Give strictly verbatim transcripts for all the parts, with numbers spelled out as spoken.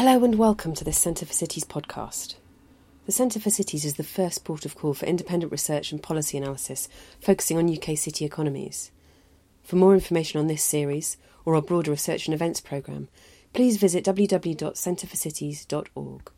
Hello and welcome to this Centre for Cities podcast. The Centre for Cities is the first port of call for independent research and policy analysis focusing on U K city economies. For more information on this series or our broader research and events programme, please visit w w w dot centre for cities dot org.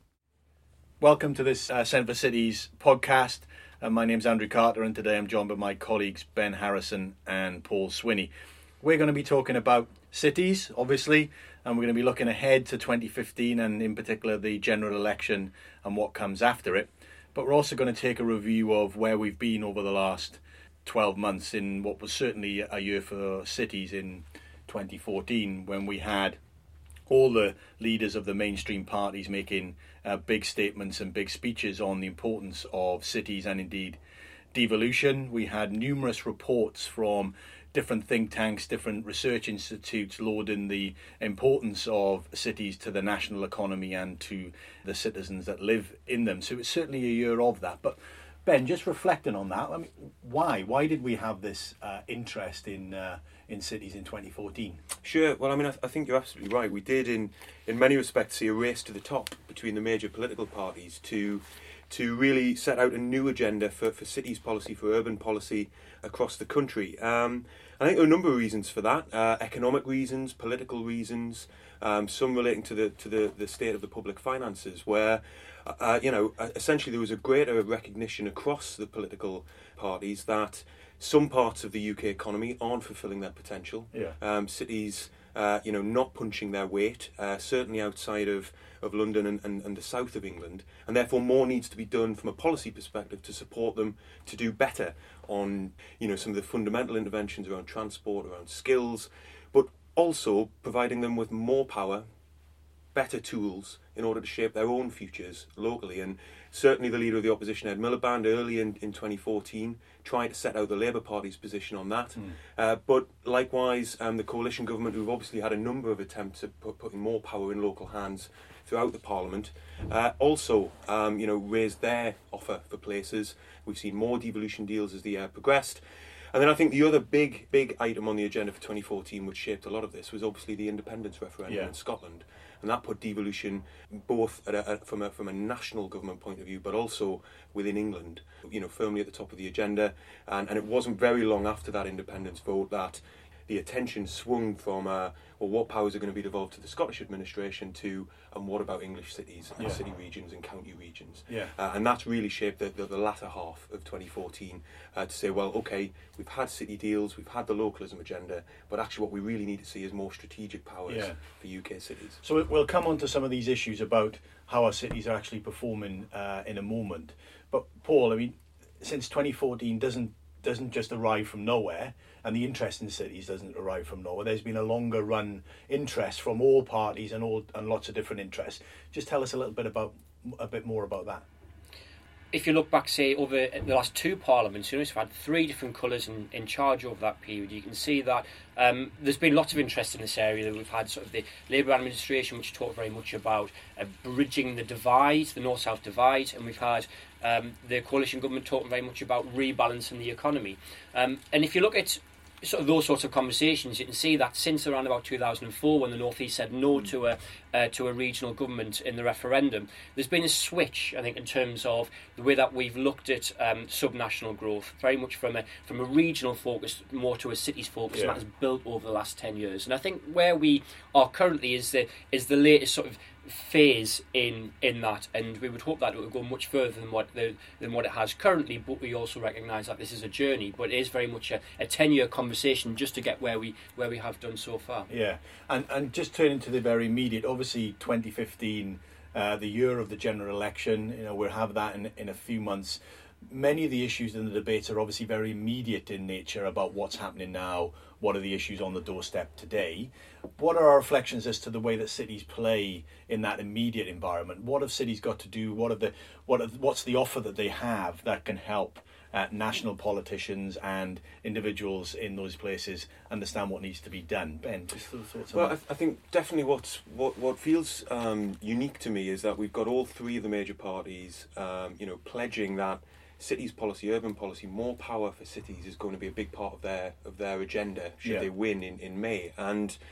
Welcome to this uh, Centre for Cities podcast. Uh, my name's Andrew Carter and today I'm joined by my colleagues Ben Harrison and Paul Swinney. We're going to be talking about cities, obviously, and we're going to be looking ahead to twenty fifteen and in particular the general election and what comes after it. But we're also going to take a review of where we've been over the last twelve months in what was certainly a year for cities in twenty fourteen, when we had all the leaders of the mainstream parties making uh, big statements and big speeches on the importance of cities and indeed devolution. We had numerous reports from different think tanks, different research institutes lauding the importance of cities to the national economy and to the citizens that live in them. So it's certainly a year of that. But Ben, just reflecting on that, I mean, why? Why did we have this uh, interest in uh, in cities in twenty fourteen? Sure. Well, I mean, I, th- I think you're absolutely right. We did, in in many respects, see a race to the top between the major political parties to to really set out a new agenda for, for cities policy, for urban policy across the country. Um, I think there are a number of reasons for that: uh, economic reasons, political reasons, um, some relating to the to the, the state of the public finances, where uh, you know essentially there was a greater recognition across the political parties that some parts of the U K economy aren't fulfilling their potential. Yeah. Um, cities, uh, you know, not punching their weight, uh, certainly outside of, of London and, and, and the south of England, and therefore more needs to be done from a policy perspective to support them to do better on, you know, some of the fundamental interventions around transport, around skills, but also providing them with more power, better tools in order to shape their own futures locally. And certainly the leader of the opposition, Ed Miliband, early in, in twenty fourteen tried to set out the Labour Party's position on that. Mm. Uh, but likewise, um, the coalition government, who've obviously had a number of attempts at put, putting more power in local hands throughout the Parliament, uh, also um, you know, raised their offer for places. We've seen more devolution deals as the year progressed. And then I think the other big, big item on the agenda for twenty fourteen, which shaped a lot of this, was obviously the independence referendum yeah. in Scotland. And that put devolution both at a, a, from a from a national government point of view, but also within England, you know, firmly at the top of the agenda. And, and it wasn't very long after that independence vote that the attention swung from, uh, well, what powers are going to be devolved to the Scottish administration to, and what about English cities and yeah. city regions and county regions? Yeah. Uh, and that's really shaped the, the, the latter half of twenty fourteen uh, to say, well, okay, we've had city deals, we've had the localism agenda, but actually what we really need to see is more strategic powers yeah. for U K cities. So we'll come on to some of these issues about how our cities are actually performing uh, in a moment. But Paul, I mean, since twenty fourteen doesn't doesn't just arrive from nowhere, and the interest in cities doesn't arrive from nowhere. There's been a longer run interest from all parties and all and lots of different interests. Just tell us a little bit about a bit more about that. If you look back, say, over the last two parliaments, you know, we've had three different colours in, in charge over that period. You can see that um, there's been lots of interest in this area. We've had sort of the Labour administration, which talked very much about uh, bridging the divide, the north-south divide, and we've had um, the coalition government talking very much about rebalancing the economy. Um, and if you look at sort of those sorts of conversations, you can see that since around about two thousand four, when the North East said no to a uh, to a regional government in the referendum, there's been a switch, I think, in terms of the way that we've looked at um, subnational growth, very much from a from a regional focus more to a cities focus, yeah. and that has built over the last ten years. And I think where we are currently is the is the latest sort of phase in in that, and we would hope that it would go much further than what the, than what it has currently, but we also recognise that this is a journey, but it is very much a, a ten-year conversation just to get where we where we have done so far. Yeah, and and just turning to the very immediate, obviously twenty fifteen, uh, the year of the general election, you know, we'll have that in, in a few months. Many of the issues in the debates are obviously very immediate in nature about what's happening now, what are the issues on the doorstep today. What are our reflections as to the way that cities play in that immediate environment? What have cities got to do? What are the what are, what's the offer that they have that can help uh, national politicians and individuals in those places understand what needs to be done? Ben, just thoughts on well, that? I, th- I think definitely what's, what what feels um, unique to me is that we've got all three of the major parties, um, you know, pledging that cities policy, urban policy, more power for cities is going to be a big part of their of their agenda should yeah. they win in, in May. And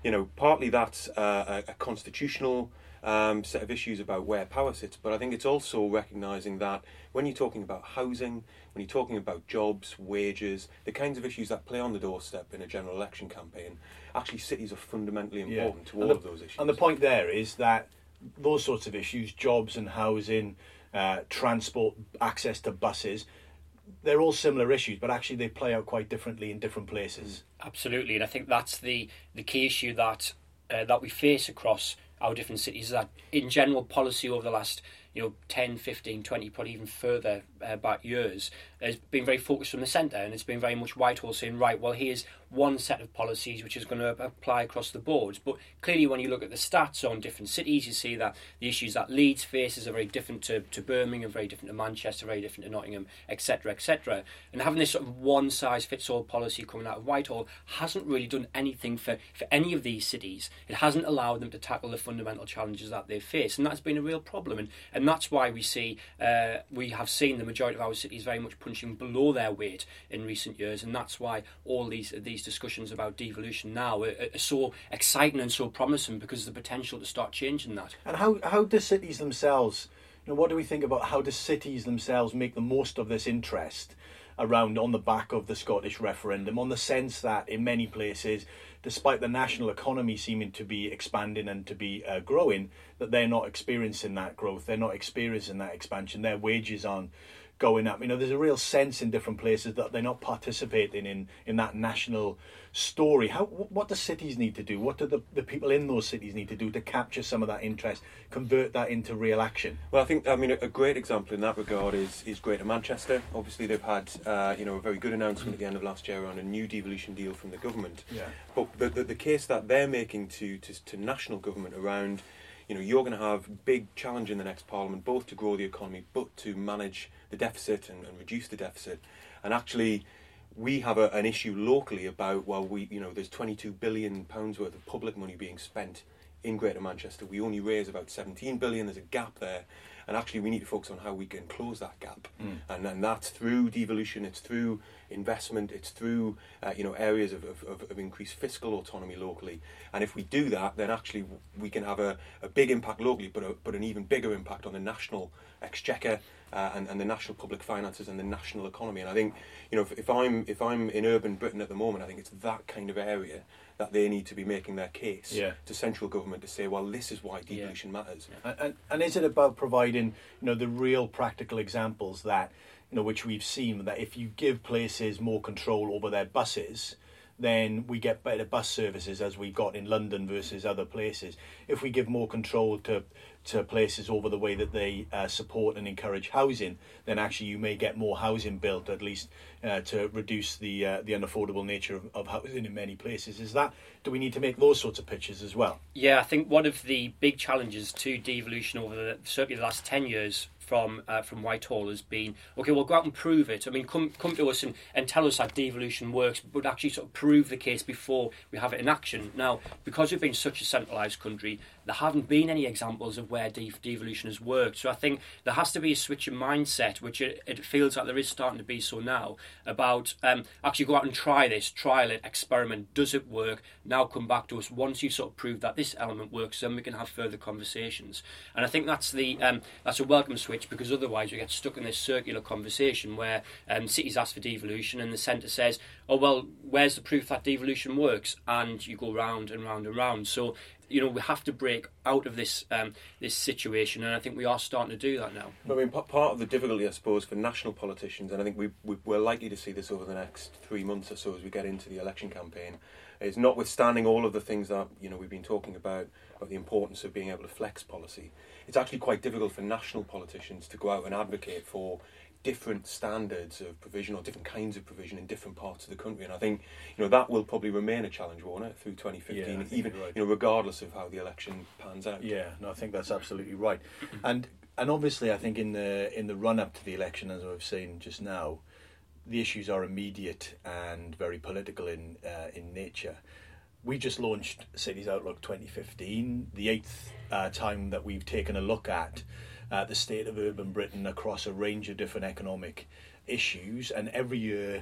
you know, partly that's uh, a, a constitutional um, set of issues about where power sits, but I think it's also recognising that when you're talking about housing, when you're talking about jobs, wages, the kinds of issues that play on the doorstep in a general election campaign, actually cities are fundamentally important yeah. to all and the, of those issues. And the point there is that those sorts of issues, jobs and housing, uh, transport, access to buses, they're all similar issues, but actually they play out quite differently in different places. Absolutely, and I think that's the, the key issue that uh, that we face across our different cities, is that in general policy over the last you know ten, fifteen, twenty, probably even further uh, back years has been very focused from the centre, and it's been very much Whitehall saying, right, well, here's one set of policies which is going to apply across the board. But clearly when you look at the stats on different cities, you see that the issues that Leeds faces are very different to, to Birmingham, very different to Manchester, very different to Nottingham, etc, et cetera. And having this sort of one-size-fits-all policy coming out of Whitehall hasn't really done anything for, for any of these cities. It hasn't allowed them to tackle the fundamental challenges that they face, and that's been a real problem. And, and that's why we see uh, we have seen the majority of our cities very much punching below their weight in recent years, and that's why all these these discussions about devolution now are, are so exciting and so promising, because of the potential to start changing that. And how how do cities themselves, you know, what do we think about how do cities themselves make the most of this interest around on the back of the Scottish referendum, on the sense that in many places, despite the national economy seeming to be expanding and to be uh, growing, that they're not experiencing that growth, they're not experiencing that expansion, their wages aren't going up. You know, there's a real sense in different places that they're not participating in, in that national story. How what do cities need to do? What do the, the people in those cities need to do to capture some of that interest, convert that into real action? Well, I think, I mean, a great example in that regard is is Greater Manchester. Obviously, they've had, uh, you know, a very good announcement at the end of last year on a new devolution deal from the government. Yeah. But the, the, the case that they're making to, to, to national government around, you know, you're going to have big challenge in the next parliament, both to grow the economy, but to manage the deficit and, and reduce the deficit. And actually, we have a, an issue locally about, well, we, you know, there's twenty-two billion pounds worth of public money being spent in Greater Manchester. We only raise about seventeen billion. There's a gap there. And actually, we need to focus on how we can close that gap. Mm. And, and that's through devolution, it's through investment, it's through uh, you know areas of, of, of increased fiscal autonomy locally. And if we do that, then actually we can have a, a big impact locally, but a, but an even bigger impact on the national exchequer uh, and, and the national public finances and the national economy. And I think, you know, if, if I'm if I'm in urban Britain at the moment, I think it's that kind of area that they need to be making their case yeah. to central government to say, well, this is why devolution yeah. matters. Yeah. And, and and is it about providing, you know, the real practical examples that, you know, which we've seen, that if you give places more control over their buses, then we get better bus services, as we got in London versus other places. If we give more control to to places over the way that they uh, support and encourage housing, then actually you may get more housing built, at least uh, to reduce the uh, the unaffordable nature of, of housing in many places. Is that, do we need to make those sorts of pitches as well? Yeah, I think one of the big challenges to devolution over the, certainly the last ten years from uh, from Whitehall has been, okay, well, go out and prove it. I mean, come come to us and, and tell us that devolution works, but actually sort of prove the case before we have it in action. Now, because we've been such a centralised country, there haven't been any examples of where de- devolution has worked. So I think there has to be a switch in mindset, which it, it feels like there is starting to be so now, about um, actually go out and try this, trial it, experiment. Does it work? Now come back to us once you sort of prove that this element works, then we can have further conversations. And I think that's the um, that's a welcome switch, because otherwise we get stuck in this circular conversation where um, cities ask for devolution and the centre says, oh, well, where's the proof that devolution works? And you go round and round and round. So, you know, we have to break out of this um, this situation, and I think we are starting to do that now. I mean, p- part of the difficulty, I suppose, for national politicians, and I think we, we, we're likely to see this over the next three months or so as we get into the election campaign, is notwithstanding all of the things that, you know, we've been talking about, about the importance of being able to flex policy, it's actually quite difficult for national politicians to go out and advocate for different standards of provision or different kinds of provision in different parts of the country. And I think, you know, that will probably remain a challenge, won't it, through twenty fifteen, yeah, even right. you know, regardless of how the election pans out. Yeah, no, I think that's absolutely right. And and obviously, I think in the in the run up to the election, as I've seen just now, the issues are immediate and very political in uh, in nature. We just launched Cities Outlook twenty fifteen, the eighth uh, time that we've taken a look at uh, the state of urban Britain across a range of different economic issues, and every year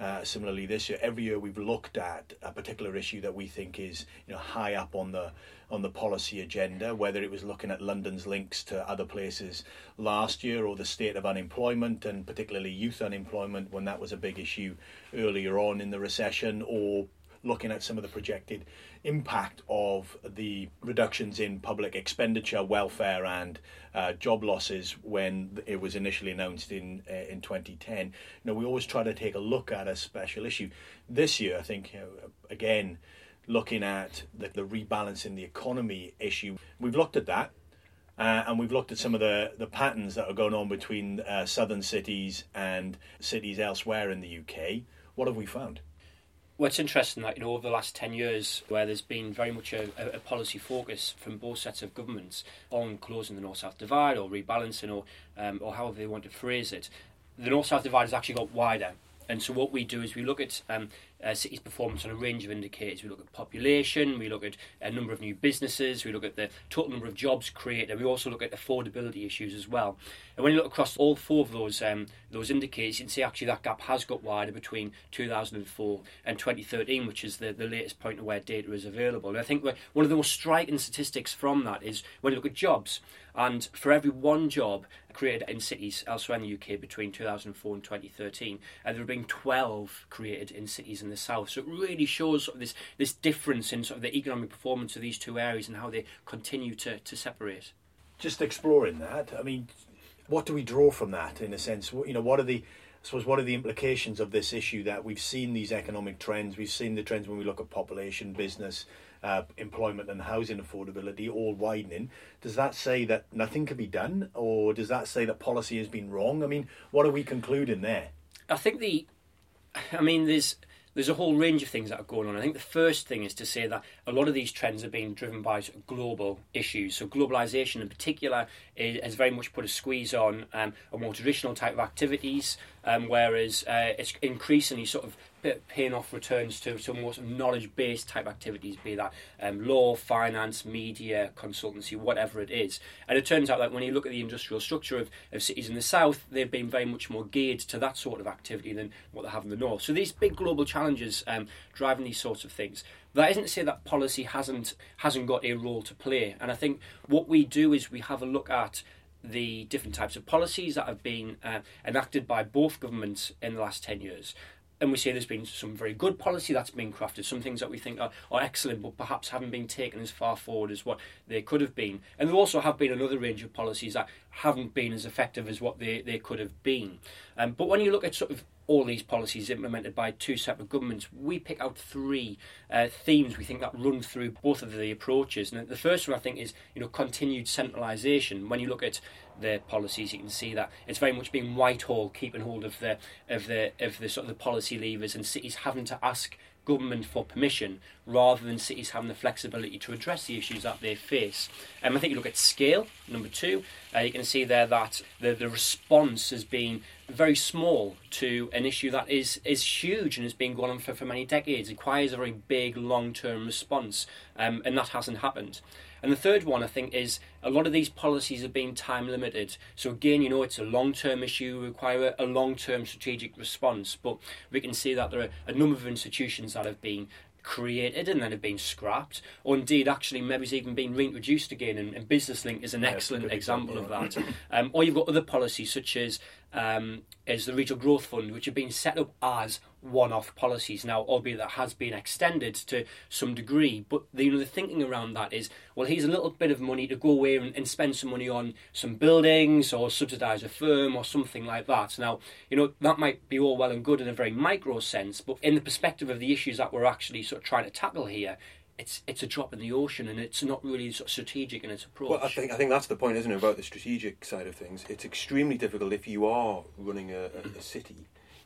Uh, similarly, this year, every year we've looked at a particular issue that we think is, you know, high up on the on the policy agenda, whether it was looking at London's links to other places last year, or the state of unemployment, and particularly youth unemployment when that was a big issue earlier on in the recession, or looking at some of the projected impact of the reductions in public expenditure, welfare and uh, job losses when it was initially announced in uh, in twenty ten. You know, we always try to take a look at a special issue. This year, I think, you know, again, looking at the, the rebalancing the economy issue, we've looked at that. Uh, and we've looked at some of the, the patterns that are going on between uh, southern cities and cities elsewhere in the U K. What have we found? Well, it's interesting that, you know, over the last ten years, where there's been very much a, a policy focus from both sets of governments on closing the North-South divide or rebalancing, or um, or however they want to phrase it, the North-South divide has actually got wider. And so what we do is we look at um, uh, cities' performance on a range of indicators. We look at population, we look at a number of new businesses, we look at the total number of jobs created, and we also look at affordability issues as well. And when you look across all four of those um, those indicators, you can see actually that gap has got wider between two thousand four and twenty thirteen, which is the, the latest point of where data is available. And I think one of the most striking statistics from that is when you look at jobs. And for every one job created in cities elsewhere in the U K between two thousand four and twenty thirteen, uh, there have been twelve created in cities in the south. So it really shows sort of this this difference in sort of the economic performance of these two areas and how they continue to, to separate. Just exploring that, I mean, what do we draw from that in a sense? You know, what are the, I suppose, what are the implications of this issue that we've seen these economic trends, we've seen the trends when we look at population, business, Uh, employment and housing affordability all widening? Does that say that nothing can be done, or does that say that policy has been wrong? I mean, what are we concluding there? I think the, I mean, there's there's a whole range of things that are going on. I think the first thing is to say that a lot of these trends are being driven by sort of global issues. So globalisation in particular is, has very much put a squeeze on um, a more traditional type of activities, um, whereas uh, it's increasingly sort of paying off returns to some more sort of knowledge-based type activities, be that um, law, finance, media, consultancy, whatever it is. And it turns out that when you look at the industrial structure of, of cities in the south, they've been very much more geared to that sort of activity than what they have in the north. So these big global challenges um, driving these sorts of things. That isn't to say that policy hasn't hasn't got a role to play. And I think what we do is we have a look at the different types of policies that have been uh, enacted by both governments in the last ten years. And we say there's been some very good policy that's been crafted, some things that we think are, are excellent but perhaps haven't been taken as far forward as what they could have been. And there also have been another range of policies that haven't been as effective as what they, they could have been. Um, but when you look at sort of all these policies implemented by two separate governments, we pick out three uh, themes we think that run through both of the approaches. And the first one, I think, is you know continued centralisation. When you look at the policies, you can see that it's very much being Whitehall keeping hold of the of the of the sort of the policy levers, and cities having to ask government for permission rather than cities having the flexibility to address the issues that they face. Um, I think you look at scale, number two, uh, you can see there that the, the response has been very small to an issue that is is huge and has been going on for, for many decades. It requires a very big long-term response, um, and that hasn't happened. And the third one, I think, is a lot of these policies have been time limited. So again, you know, it's a long-term issue, require a, a long-term strategic response. But we can see that there are a number of institutions that have been created and then have been scrapped, or indeed actually maybe it's even been reintroduced again, and, and BusinessLink is an yeah, excellent example of that. Um, or you've got other policies such as um, as the Regional Growth Fund, which have been set up as one-off policies now, albeit that has been extended to some degree. But the, you know, the thinking around that is, well, here's a little bit of money to go away and, and spend some money on some buildings or subsidise a firm or something like that. Now, you know, that might be all well and good in a very micro sense, but in the perspective of the issues that we're actually sort of trying to tackle here, it's it's a drop in the ocean, and it's not really sort of strategic in its approach. Well, I think I think that's the point, isn't it, about the strategic side of things. It's extremely difficult if you are running a, a, a city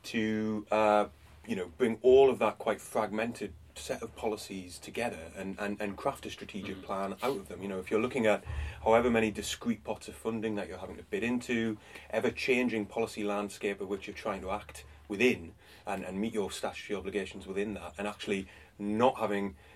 to uh, you know bring all of that quite fragmented set of policies together and, and, and craft a strategic mm-hmm. plan out of them. You know, if you're looking at however many discrete pots of funding that you're having to bid into, ever-changing policy landscape of which you're trying to act within and, and meet your statutory obligations within that, and actually not having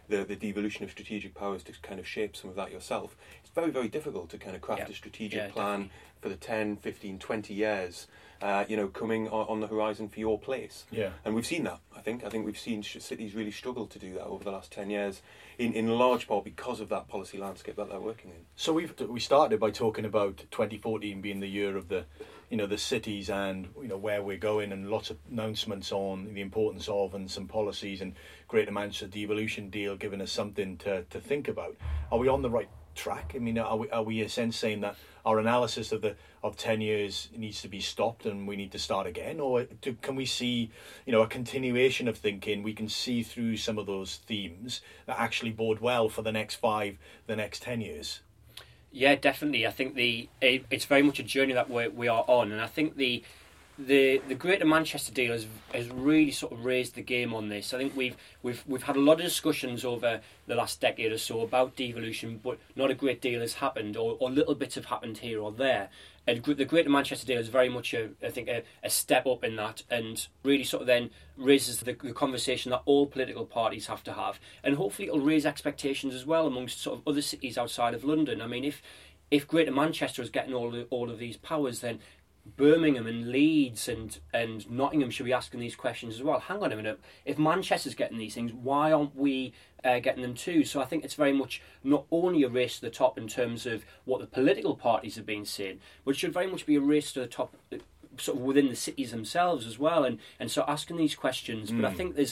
the, the devolution of strategic powers to kind of shape some of that yourself. It's very, very difficult to kind of craft yeah. a strategic yeah, plan definitely. for the ten, fifteen, twenty years, uh, you know, coming on, on the horizon for your place. Yeah. And we've seen that, I think. I think we've seen sh- cities really struggle to do that over the last ten years, in, in large part because of that policy landscape that they're working in. So we've we started by talking about twenty fourteen being the year of the, you know, the cities and, you know, where we're going, and lots of announcements on the importance of and some policies, and Greater Manchester devolution deal giving us something to, to think about. Are we on the right track? I mean, are we are we in a sense saying that our analysis of the of ten years needs to be stopped and we need to start again, or do, can we see, you know, a continuation of thinking? We can see through some of those themes that actually bode well for the next five, the next ten years. Yeah, definitely. I think the it, it's very much a journey that we we are on, and I think the the the Greater Manchester deal has has really sort of raised the game on this. I think we've we've we've had a lot of discussions over the last decade or so about devolution, but not a great deal has happened, or, or little bits have happened here or there. And the Greater Manchester deal is very much, a, I think, a, a step up in that, and really sort of then raises the, the conversation that all political parties have to have, and hopefully it'll raise expectations as well amongst sort of other cities outside of London. I mean, if if Greater Manchester is getting all the, all of these powers, then Birmingham and Leeds and, and Nottingham should be asking these questions as well. Hang on a minute, if Manchester's getting these things, why aren't we uh, getting them too? So I think it's very much not only a race to the top in terms of what the political parties have been saying, but it should very much be a race to the top sort of within the cities themselves as well, and, and so asking these questions. Mm. But I think there's,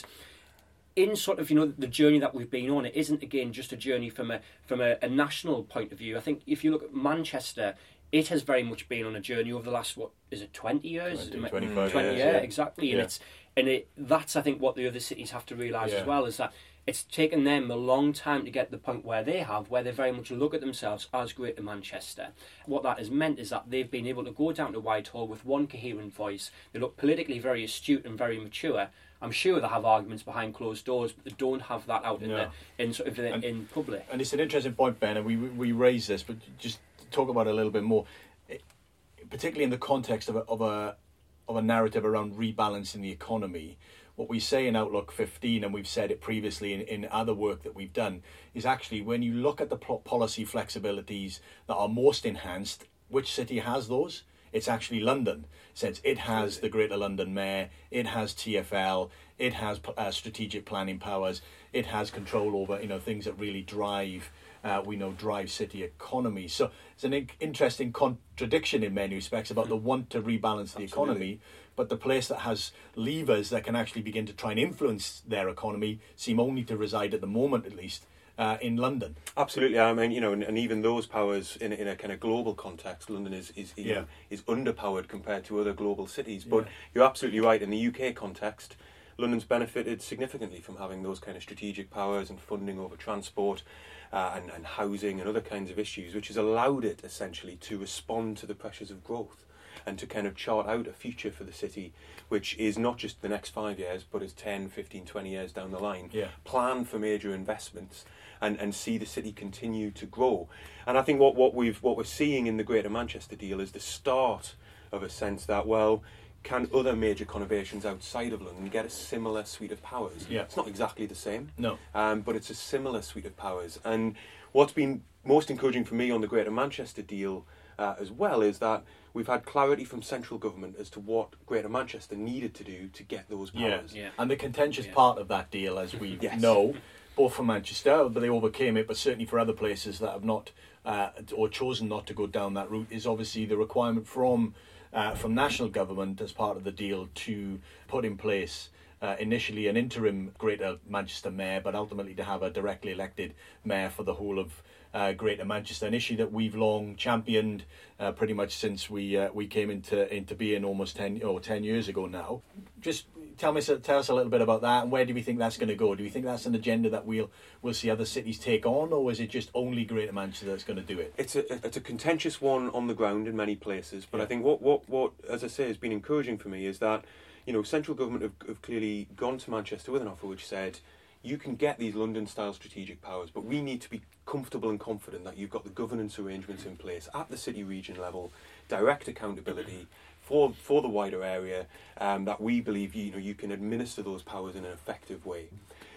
in sort of, you know, the journey that we've been on, it isn't, again, just a journey from a from a, a national point of view. I think if you look at Manchester, it has very much been on a journey over the last, what is it, twenty years? twenty, twenty-five twenty, years, yeah, yeah. exactly. And yeah. it's and it that's I think what the other cities have to realise yeah. as well, is that it's taken them a long time to get to the point where they have, where they very much look at themselves as Greater Manchester. What that has meant is that they've been able to go down to Whitehall with one coherent voice. They look politically very astute and very mature. I'm sure they have arguments behind closed doors, but they don't have that out in no. the in sort of in, and, in public. And it's an interesting point, Ben, and we we raised this, but just talk about it a little bit more, it, particularly in the context of a, of a of a narrative around rebalancing the economy. What we say in Outlook fifteen, and we've said it previously in, in other work that we've done, is actually when you look at the policy flexibilities that are most enhanced, which city has those? It's actually London, since it has the Greater London Mayor, it has T F L, it has uh, strategic planning powers, it has control over, you know, things that really drive, uh, we know, drive city economy. So it's an in- interesting contradiction in many respects about the want to rebalance the Absolutely. economy, but the place that has levers that can actually begin to try and influence their economy seem only to reside, at the moment at least, Uh, in London. Absolutely, I mean, you know, and, and even those powers in, in a kind of global context, London is is you yeah. know, is underpowered compared to other global cities. But yeah. you're absolutely right. In the U K context, London's benefited significantly from having those kind of strategic powers and funding over transport uh, and, and housing and other kinds of issues, which has allowed it essentially to respond to the pressures of growth and to kind of chart out a future for the city, which is not just the next five years, but is ten, fifteen, twenty years down the line. Yeah. Plan for major investments and, and see the city continue to grow. And I think what, what we've what we're seeing in the Greater Manchester deal is the start of a sense that, well, can other major conurbations outside of London get a similar suite of powers? Yeah. It's not exactly the same, no, um, but it's a similar suite of powers. And what's been most encouraging for me on the Greater Manchester deal uh, as well is that we've had clarity from central government as to what Greater Manchester needed to do to get those powers. Yeah. Yeah. And the contentious yeah. part of that deal, as we yes. know, both for Manchester, but they overcame it, but certainly for other places that have not uh, or chosen not to go down that route, is obviously the requirement from uh, from national government as part of the deal to put in place uh, initially an interim Greater Manchester mayor, but ultimately to have a directly elected mayor for the whole of Uh, Greater Manchester, an issue that we've long championed uh, pretty much since we uh, we came into into being almost ten or ten years ago now. Just tell me, tell us a little bit about that, and where do we think that's going to go? Do we think that's an agenda that we'll we'll see other cities take on, or is it just only Greater Manchester that's going to do it? It's a it's a contentious one on the ground in many places, but yeah. I think what, what what as I say has been encouraging for me is that, you know, central government have, have clearly gone to Manchester with an offer which said, you can get these London-style strategic powers, but we need to be comfortable and confident that you've got the governance arrangements in place at the city region level, direct accountability for for the wider area, um, that we believe you know you can administer those powers in an effective way.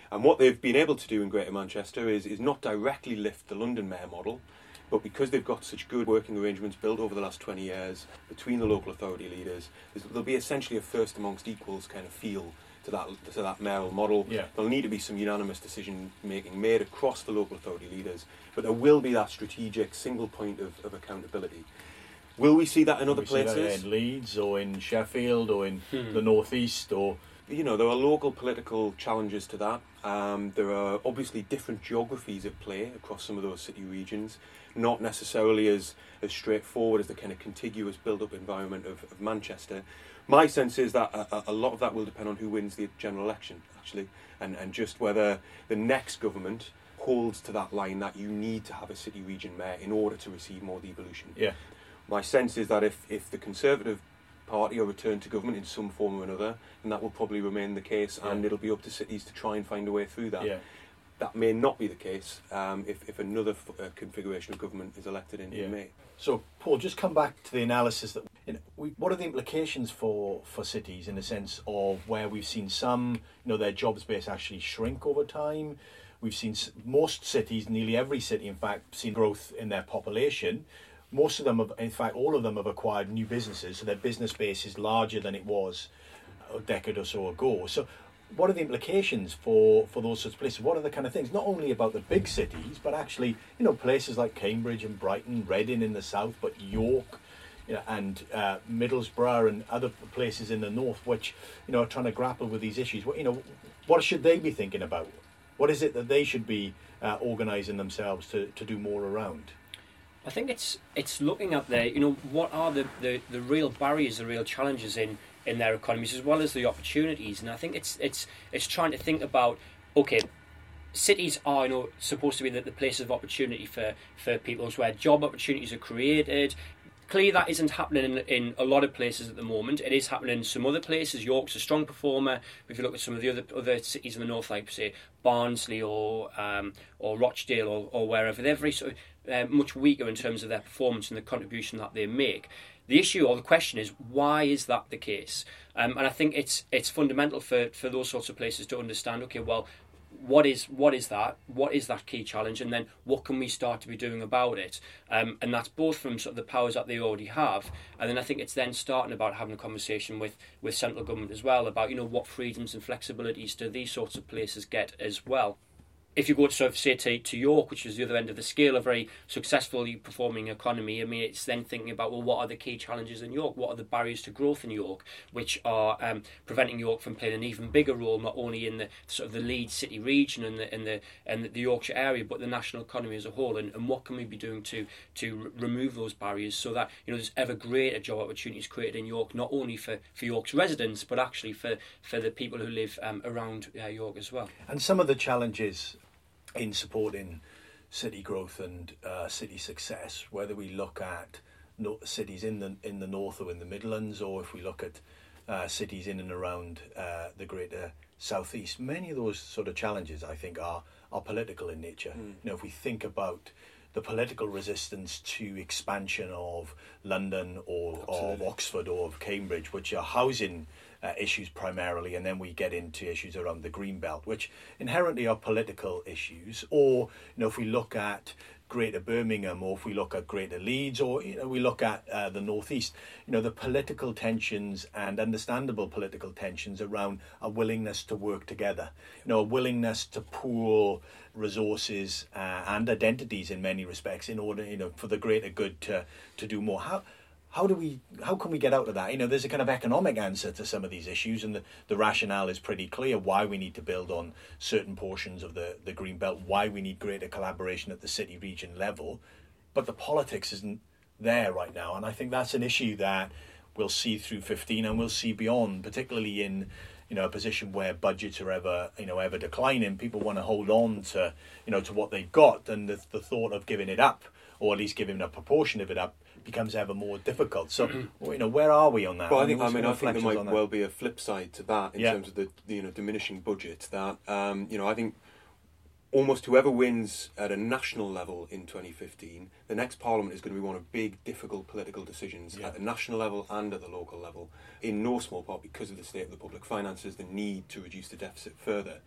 And what they've been able to do in Greater Manchester is, is not directly lift the London mayor model, but because they've got such good working arrangements built over the last twenty years between the local authority leaders, there'll be essentially a first amongst equals kind of feel to that to that mayoral model. Yeah. There'll need to be some unanimous decision making made across the local authority leaders, but there will be that strategic single point of, of accountability. Will we see that in other we see places? that in Leeds or in Sheffield or in Hmm. the North East or You know, there are local political challenges to that. Um, there are obviously different geographies at play across some of those city regions, not necessarily as, as straightforward as the kind of contiguous build-up environment of, of Manchester. My sense is that a, a lot of that will depend on who wins the general election, actually, and, and just whether the next government holds to that line that you need to have a city region mayor in order to receive more devolution. yeah. My sense is that if, if the Conservative Party are returned to government in some form or another, then that will probably remain the case, Yeah. and it'll be up to cities to try and find a way through that. Yeah. That may not be the case um, if, if another f- uh, configuration of government is elected in, Yeah. in May. So, Paul, just come back to the analysis that you know, we, what are the implications for, for cities in the sense of where we've seen some, you know, their jobs base actually shrink over time. We've seen s- most cities, nearly every city, in fact, seen growth in their population. Most of them, have, in fact, all of them have acquired new businesses, so their business base is larger than it was a decade or so ago. So, what are the implications for, for those sorts of places? What are the kind of things, not only about the big cities, but actually, you know, places like Cambridge and Brighton, Reading in the south, but York, you know, and uh, Middlesbrough and other places in the north, which, you know, are trying to grapple with these issues. What, you know, what should they be thinking about? What is it that they should be uh, organising themselves to, to do more around? I think it's it's looking at the, you know, what are the, the, the real barriers, the real challenges in, in their economies, as well as the opportunities. And I think it's it's it's trying to think about, okay, cities are, you know, supposed to be the, the places of opportunity for, for people, where job opportunities are created. Clearly that isn't happening in, in a lot of places at the moment. It is happening in some other places. York's a strong performer. If you look at some of the other other cities in the north, like say Barnsley or um, or Rochdale or, or wherever, they're very sort of, uh, much weaker in terms of their performance and the contribution that they make. The issue or the question is, why is that the case? Um, and I think it's it's fundamental for, for those sorts of places to understand, okay, well, what is what is that? What is that key challenge? And then what can we start to be doing about it? Um, and that's both from sort of the powers that they already have, and then I think it's then starting about having a conversation with, with central government as well about, you know, what freedoms and flexibilities do these sorts of places get as well. If you go to sort of say to, to York, which is the other end of the scale, a very successfully performing economy, I mean, it's then thinking about, well, what are the key challenges in York? What are the barriers to growth in York, which are um, preventing York from playing an even bigger role, not only in the sort of the Leeds city region and the and the and the Yorkshire area, but the national economy as a whole. And, and what can we be doing to to r- remove those barriers so that, you know, there's ever greater job opportunities created in York, not only for, for York's residents, but actually for, for the people who live um, around uh, York as well. And some of the challenges in supporting city growth and uh, city success, whether we look at no- cities in the in the north or in the Midlands, or if we look at uh, cities in and around uh, the greater southeast, many of those sort of challenges, I think, are are political in nature. Mm. You know, if we think about the political resistance to expansion of London or Absolutely. of Oxford or of Cambridge, which are housing uh, issues primarily, and then we get into issues around the green belt, which inherently are political issues. Or, you know, if we look at Greater Birmingham, or if we look at Greater Leeds, or, you know, we look at uh, the northeast, you know, the political tensions and understandable political tensions around a willingness to work together, you know, a willingness to pool resources uh, and identities in many respects in order, you know, for the greater good to to do more. How how do we how can we get out of that? You know, there's a kind of economic answer to some of these issues, and the, the rationale is pretty clear why we need to build on certain portions of the, the green belt, why we need greater collaboration at the city region level, but the politics isn't there right now, and I think that's an issue that we'll see through fifteen and we'll see beyond, particularly in, you know, a position where budgets are ever, you know, ever declining. People want to hold on to, you know, to what they've got, and the, the thought of giving it up, or at least giving a proportion of it up, becomes ever more difficult. So, you know, where are we on that? Well, I think, mean, I mean, I think there reflections might on that? well be a flip side to that in Yeah. terms of the, the, you know, diminishing budget. That um, you know, I think almost whoever wins at a national level in twenty fifteen, the next parliament is going to be one of big, difficult political decisions Yeah. at the national level and at the local level. In no small part because of the state of the public finances, the need to reduce the deficit further.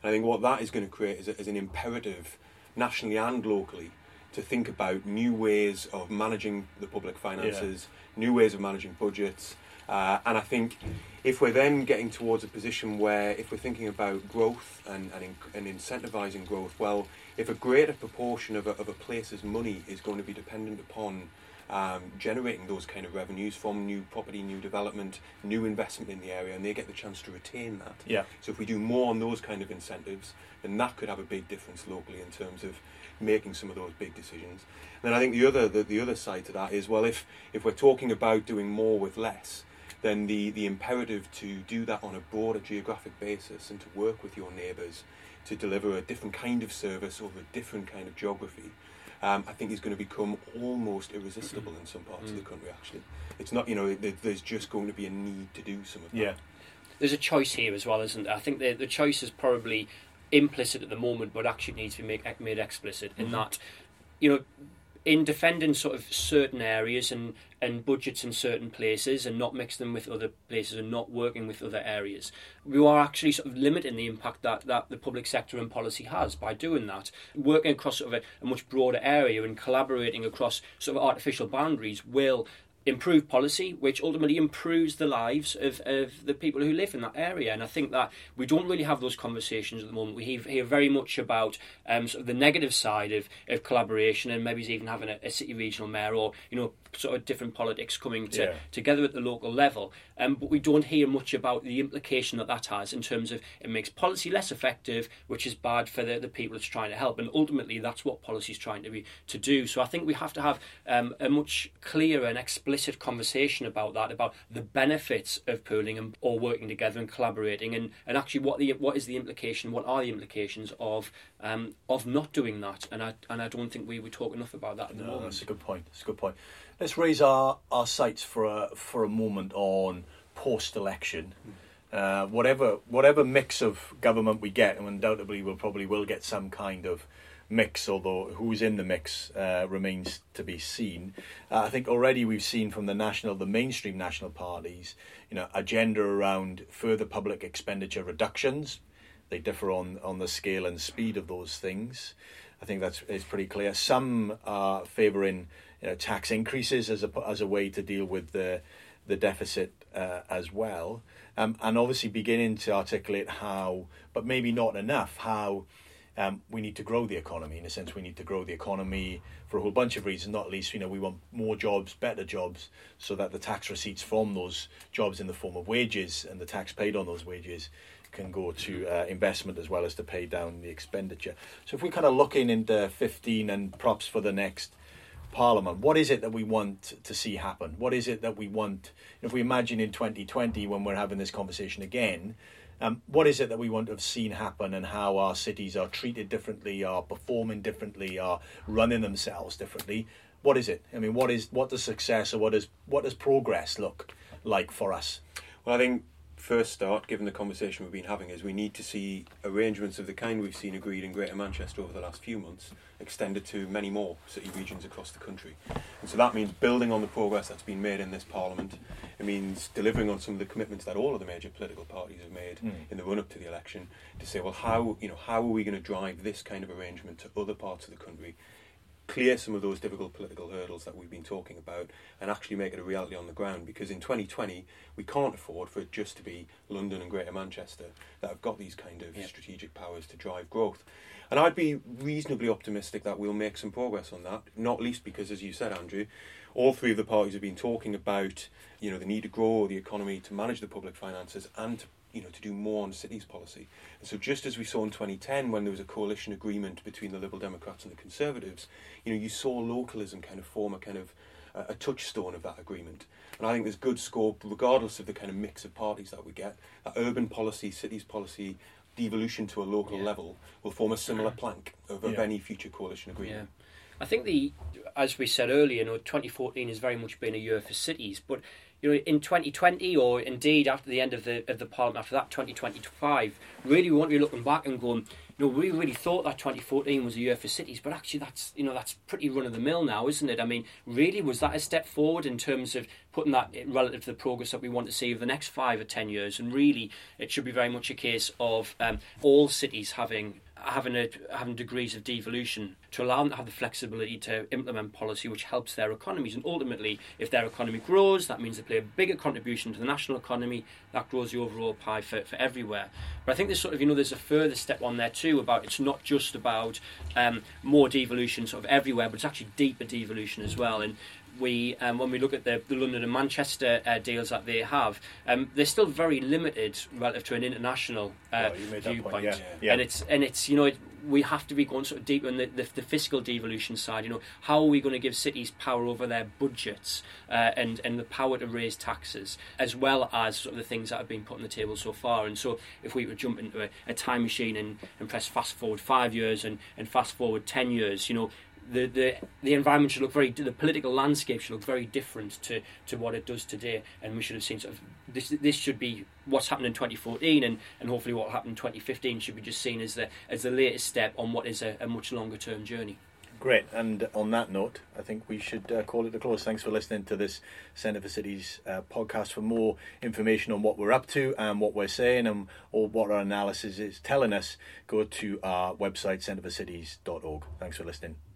And I think what that is going to create is, a, is an imperative, nationally and locally, to think about new ways of managing the public finances, yeah. new ways of managing budgets. Uh, and I think if we're then getting towards a position where, if we're thinking about growth and, and, in, and incentivising growth, well, if a greater proportion of a, of a place's money is going to be dependent upon um, generating those kind of revenues from new property, new development, new investment in the area, and they get the chance to retain that. Yeah. So if we do more on those kind of incentives, then that could have a big difference locally in terms of making some of those big decisions. And then I think the other the, the other side to that is, well, if if we're talking about doing more with less, then the, the imperative to do that on a broader geographic basis and to work with your neighbours to deliver a different kind of service over a different kind of geography, um, I think is going to become almost irresistible in some parts mm. of the country, actually. It's not, you know, there's just going to be a need to do some of that. Yeah. There's a choice here as well, isn't there? I think the, the choice is probably implicit at the moment, but actually needs to be make, made explicit in mm-hmm. that, you know, in defending sort of certain areas and, and budgets in certain places and not mix them with other places and not working with other areas, we are actually sort of limiting the impact that, that the public sector and policy has by doing that. Working across sort of a, a much broader area and collaborating across sort of artificial boundaries will improve policy, which ultimately improves the lives of, of the people who live in that area. And I think that we don't really have those conversations at the moment. We hear very much about um, sort of the negative side of, of collaboration, and maybe even having a, a city regional mayor, or, you know, sort of different politics coming to, yeah. together at the local level. Um, but we don't hear much about the implication that that has in terms of it makes policy less effective, which is bad for the, the people it's trying to help. And ultimately, that's what policy is trying to be, to do. So I think we have to have um, a much clearer and explicit conversation about that, about the benefits of pooling and or working together and collaborating, and, and actually what the what is the implication, what are the implications of um, of not doing that. And I and I don't think we, we talk enough about that at the no, moment. That's a good point. That's a good point. Let's raise our, our sights for a for a moment on post-election. Uh, whatever whatever mix of government we get, and undoubtedly we'll probably will get some kind of mix, although who's in the mix uh, remains to be seen. Uh, I think already we've seen from the national, the mainstream national parties, you know, agenda around further public expenditure reductions. They differ on, on the scale and speed of those things. I think that's is pretty clear. Some are favouring, you know, tax increases as a as a way to deal with the the deficit uh, as well, um, and obviously beginning to articulate how, but maybe not enough, how um, we need to grow the economy. In a sense, we need to grow the economy for a whole bunch of reasons. Not least, you know, we want more jobs, better jobs, so that the tax receipts from those jobs in the form of wages and the tax paid on those wages can go to uh, investment as well as to pay down the expenditure. So if we're kind of looking into fifteen and props for the next Parliament, what is it that we want to see happen? What is it that we want, if we imagine in twenty twenty when we're having this conversation again, um, what is it that we want to have seen happen, and how our cities are treated differently, are performing differently, are running themselves differently? What is it? I mean, what is what does success, or what does what does progress look like for us? Well, I think first start, given the conversation we've been having, is we need to see arrangements of the kind we've seen agreed in Greater Manchester over the last few months extended to many more city regions across the country. And so that means building on the progress that's been made in this Parliament. It means delivering on some of the commitments that all of the major political parties have made mm. in the run-up to the election, to say, well, how, you know, how are we going to drive this kind of arrangement to other parts of the country, clear some of those difficult political hurdles that we've been talking about, and actually make it a reality on the ground. Because in twenty twenty, we can't afford for it just to be London and Greater Manchester that have got these kind of yeah. strategic powers to drive growth. And I'd be reasonably optimistic that we'll make some progress on that, not least because, as you said, Andrew, all three of the parties have been talking about, you know, the need to grow the economy, to manage the public finances, and to you know, to do more on cities policy. And so just as we saw in twenty ten, when there was a coalition agreement between the Liberal Democrats and the Conservatives, you know, you saw localism kind of form a kind of uh, a touchstone of that agreement. And I think there's good scope, regardless of the kind of mix of parties that we get, that urban policy, cities policy, devolution to a local yeah. level will form a similar plank of, of yeah. any future coalition agreement. Yeah. I think the, as we said earlier, you know, twenty fourteen has very much been a year for cities, but you know, in twenty twenty, or indeed after the end of the of the Parliament, after that twenty twenty-five, really we want to be looking back and going, you know, we really thought that twenty fourteen was a year for cities, but actually that's, you know, that's pretty run of the mill now, isn't it? I mean, really, was that a step forward in terms of putting that relative to the progress that we want to see over the next five or ten years? And really, it should be very much a case of um, all cities having having a, having degrees of devolution to allow them to have the flexibility to implement policy which helps their economies. And ultimately, if their economy grows, that means they play a bigger contribution to the national economy. That grows the overall pie for, for everywhere. But I think there's sort of, you know, there's a further step on there too about it's not just about um, more devolution sort of everywhere, but it's actually deeper devolution as well. And we, um, when we look at the, the London and Manchester uh, deals that they have, um, they're still very limited relative to an international uh, oh, you made that viewpoint. point, yeah. Yeah. And it's and it's you know it, we have to be going sort of deeper in the, the, the fiscal devolution side. You know, how are we going to give cities power over their budgets uh, and and the power to raise taxes, as well as sort of the things that have been put on the table so far. And so, if we were to jump into a, a time machine and, and press fast forward five years and, and fast forward ten years, you know. The, the the environment should look very, the political landscape should look very different to, to what it does today, and we should have seen sort of this this should be what's happened in twenty fourteen, and, and hopefully what happened in twenty fifteen should be just seen as the as the latest step on what is a, a much longer term journey. Great, and on that note, I think we should uh, call it a close. Thanks for listening to this Centre for Cities uh, podcast. For more information on what we're up to and what we're saying and or what our analysis is telling us, go to our website, centre for cities dot org. Thanks for listening.